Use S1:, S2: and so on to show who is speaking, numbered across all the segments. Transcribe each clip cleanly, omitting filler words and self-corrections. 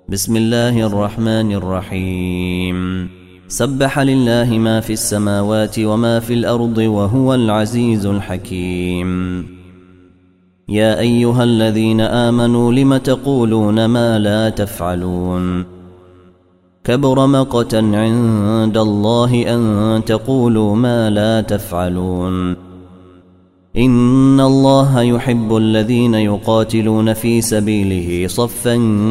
S1: بسم الله الرحمن الرحيم. سبح لله ما في السماوات وما في الأرض وهو العزيز الحكيم. يا أيها الذين آمنوا لم تقولون ما لا تفعلون؟ كبر مقتا عند الله أن تقولوا ما لا تفعلون. إن الله يحب الذين يقاتلون في سبيله صفا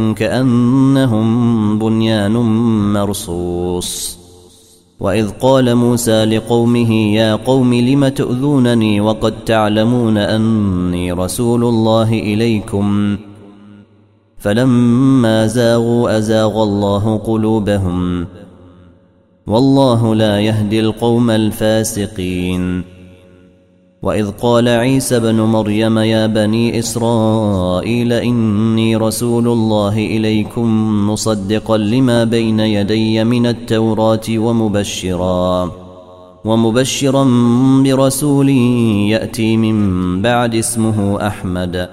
S1: كأنهم بنيان مرصوص. وإذ قال موسى لقومه يا قوم لم تؤذونني وقد تعلمون أني رسول الله إليكم فلما زاغوا أزاغ الله قلوبهم والله لا يهدي القوم الفاسقين. وإذ قال عيسى بن مريم يا بني إسرائيل إني رسول الله إليكم مصدقا لما بين يدي من التوراة ومبشرا برسول يأتي من بعد اسمه أحمد.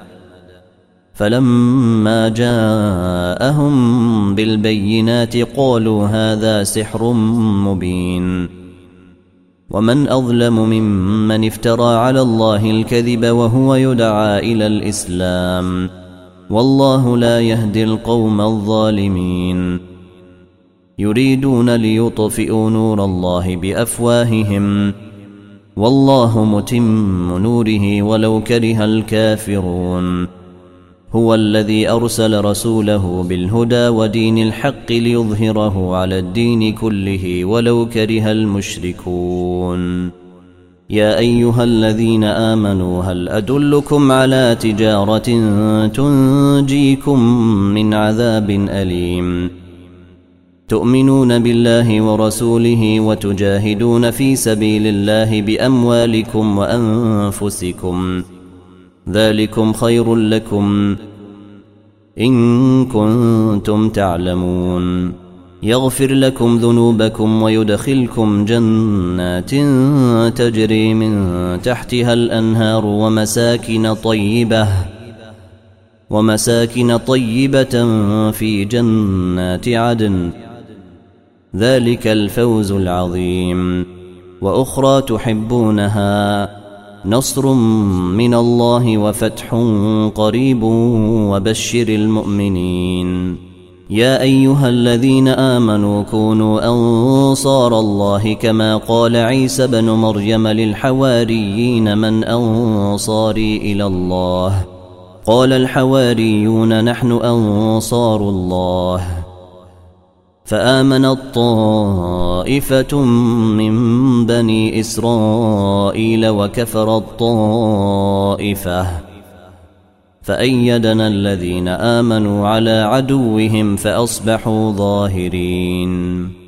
S1: فلما جاءهم بالبينات قالوا هذا سحر مبين. ومن أظلم ممن افترى على الله الكذب وهو يدعى إلى الإسلام والله لا يهدي القوم الظالمين. يريدون ليطفئوا نور الله بأفواههم والله متم نوره ولو كره الكافرون. هو الذي أرسل رسوله بالهدى ودين الحق ليظهره على الدين كله ولو كره المشركون. يا أيها الذين آمنوا هل أدلكم على تجارة تنجيكم من عذاب أليم تؤمنون بالله ورسوله وتجاهدون في سبيل الله بأموالكم وأنفسكم ذلكم خير لكم إن كنتم تعلمون. يغفر لكم ذنوبكم ويدخلكم جنات تجري من تحتها الأنهار ومساكن طيبة في جنات عدن ذلك الفوز العظيم. وأخرى تحبونها نصر من الله وفتح قريب وبشر المؤمنين. يا أيها الذين آمنوا كونوا أنصار الله كما قال عيسى بن مريم للحواريين من أنصاري إلى الله قال الحواريون نحن أنصار الله. فآمنت طائفة من بني إسرائيل وكفرت طائفة فأيدنا الذين آمنوا على عدوهم فأصبحوا ظاهرين.